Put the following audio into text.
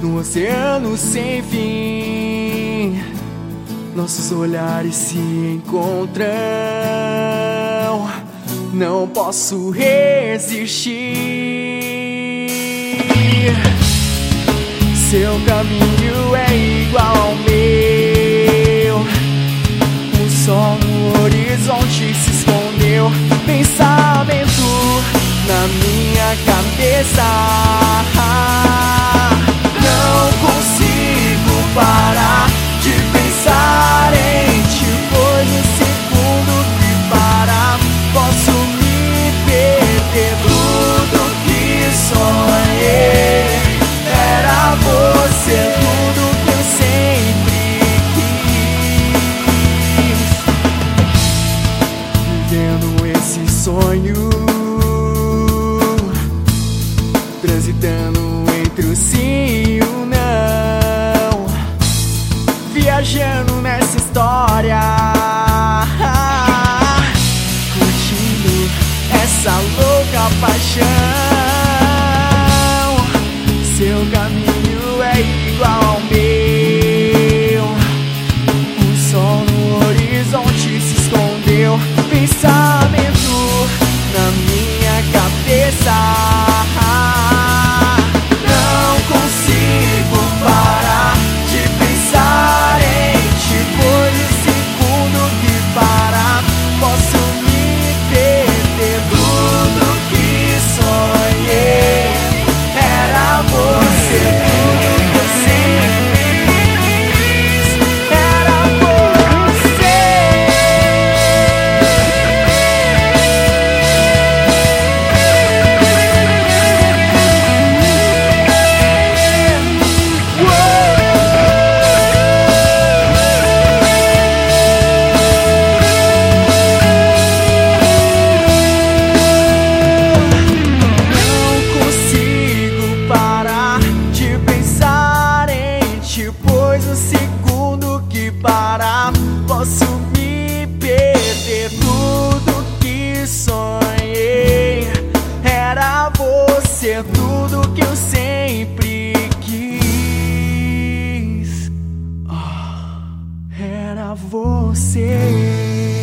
no oceano sem fim, nossos olhares se encontram. Não posso resistir. Seu caminho é igual ao meu. O sol no horizonte se escondeu. Pensamento na minha cabeça. Não consigo parar de pensar em ti, pois no segundo que parar posso me perder. Tudo que sonhei era você, tudo que eu sempre quis. Vivendo esse sonho, transitando entre o sim e o não, viajando nessa história, curtindo essa louca paixão. Seu caminho é igual ao meu. O sol no horizonte se escondeu. Pensamento na minha cabeça. Não consigo parar de pensar em ti, pois no segundo que parar posso me perder. Tudo que sonhei era você, tudo que eu sempre quis era você. Não consigo parar de pensar em ti, pois no segundo que parar posso me perder. Tudo que sonhei era você, tudo que eu sempre quis. Era você.